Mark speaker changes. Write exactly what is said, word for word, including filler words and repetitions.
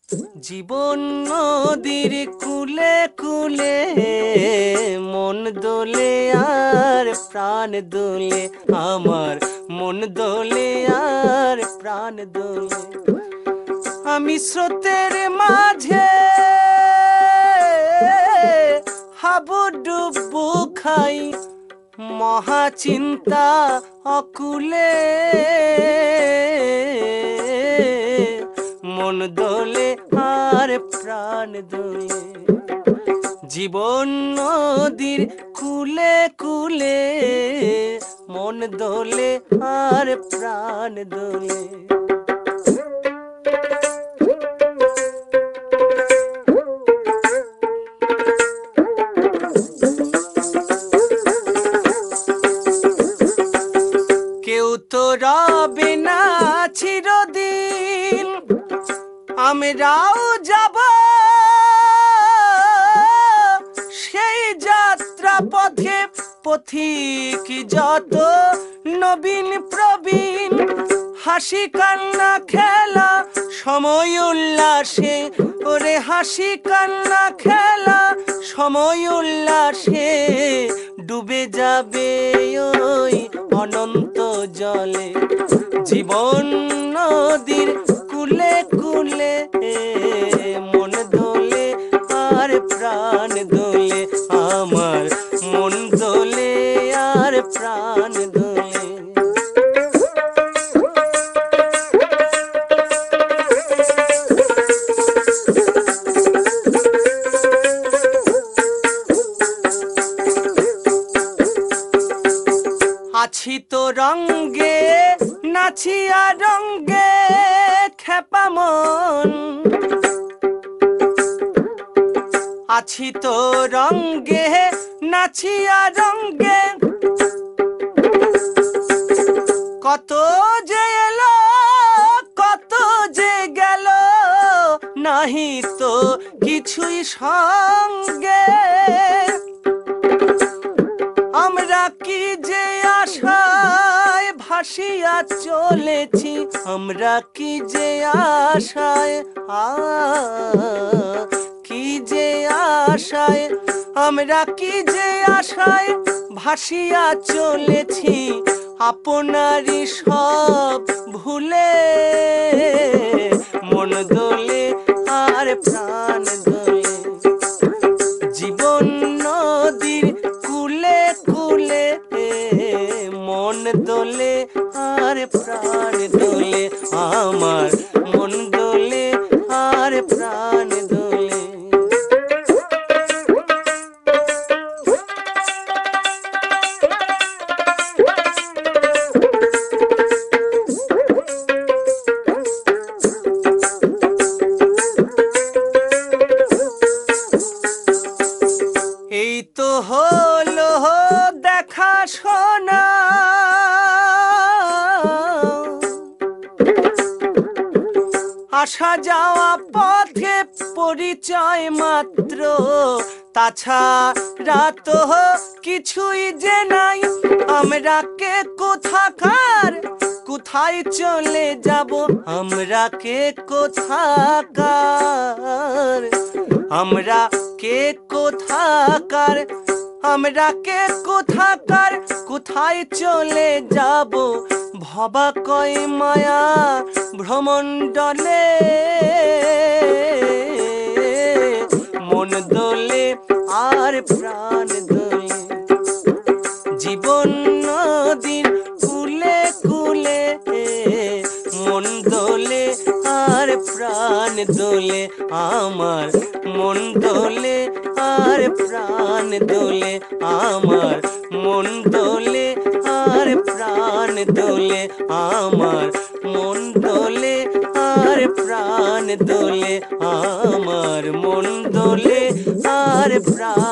Speaker 1: জীবন নদীর কুলে কুলে মন দোলে আর প্রাণ দোলে আমার মন দোলে আর প্রাণ দোলে আমি স্রোতের মাঝে হাবুডুবু খাই মহা চিন্তা অকুলে মন দোলে আর প্রাণ দোলে জীবন নদীর কুলে কুলে মন দোলে আর প্রাণ দোলে কেউ তো রবে না চিরদিন আমরাও যাব সেই যাত্রা পথে পথিক যত নবীন প্রবীণ হাসি কান্না খেলা সময় উল্লাসে ওরে হাসি কান্না খেলা সময় উল্লাসে ডুবে যাবে ওই অনন্ত জলে জীবন নদীর কুলে কুলে মন দোলে আর প্রাণ দোলে আমার মন দোলে আর প্রাণ দোলে আছি তো রঙ্গে নাচিয়া রঙ্গে খেপা মন আছি তো রঙ্গে নাচিয়া রঙ্গে কত যে এলো কত যে গেল নাহি তো কিছুই সঙ্গে আমরা কি যে আশায় ভাসিয়া চলেছি আমরা কি যে আশায় আ কি যে আশায় আমরা কি যে আশায় ভাসিয়া চলেছি আপনারই সব ভুলে মন দোলে আর প্রাণ দোলে জীবন নদীর কুলে কুলে মন দোলে আর প্রাণ দোলে আমার মন দোলে আর প্রাণ দোলে এই তো হলো দেখা শোনা আসা যাওয়া পথে পরিচয় মাত্র তাছাড়া তো কিছুই যে নাই আমরা কে কোথাকার কোথায় চলে যাব আমরা কে কোথাকার আমরা কে কোথাকার আমরা কে কোথাকার কোথায় চলে যাব ভবা কয় মায়া ভ্রমণ্ডলে মন দোলে আর প্রাণ দোলে জীবন নদীর কুলে কুলে মন দোলে আর প্রাণ দোলে আমার মন দোলে আর প্রাণ দোলে আমার মন দোলে আর প্রাণ দোলে আমার মন দোলে আর প্রাণ দোলে আমার মন দোলে আর প্রাণ